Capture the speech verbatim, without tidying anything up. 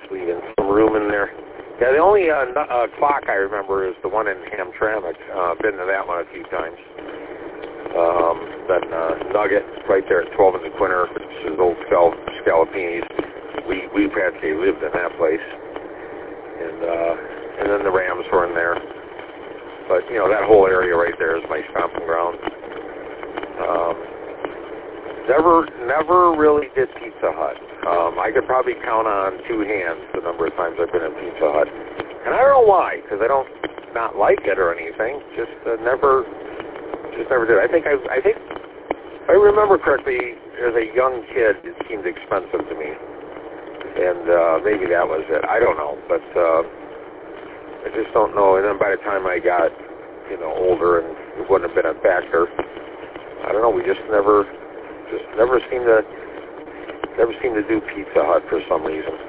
leaving some room in there. Yeah, the only uh, n- uh, clock I remember is the one in Hamtramck. Uh, been to that one a few times. Um, then uh, Nugget, right there at twelve in the Quinter, which is old Scal- Scalapini's. We we practically lived in that place, and uh, and then the Rams were in there. But you know that whole area right there is my stomping ground. Um, never never really did Pizza Hut. Um, I could probably count on two hands the number of times I've been in Pizza Hut, and I don't know why, because I don't not like it or anything. Just uh, never, just never did. I think I, I think if I remember correctly, as a young kid, it seemed expensive to me, and uh, maybe that was it. I don't know, but uh, I just don't know. And then by the time I got, you know, older, and it wouldn't have been a factor. I don't know. We just never, just never seemed to. Never seemed to do Pizza Hut for some reason.